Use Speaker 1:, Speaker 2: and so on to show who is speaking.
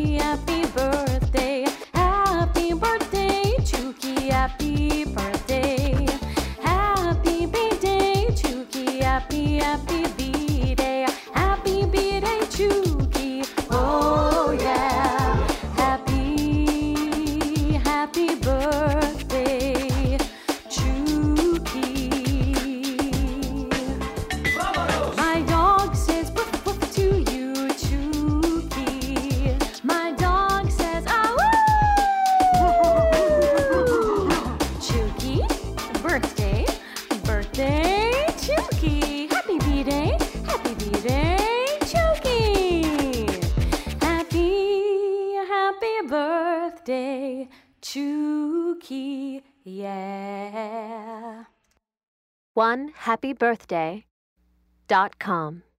Speaker 1: happy, happy birthday. Happy birthday, Chucky. Happy birthday. Happy B-Day, Chucky. Happy, happy B-Day. Happy B-Day, Chucky. Oh yeah. Happy, happy birthday, Chucky. My dog says woof woof to you, Chucky. My dog says ah woo. Chucky, birthday, birthday, Chucky. Happy B-Day, Chucky. Happy, happy birthday, Chucky. Yeah.
Speaker 2: OneHappyBirthday.com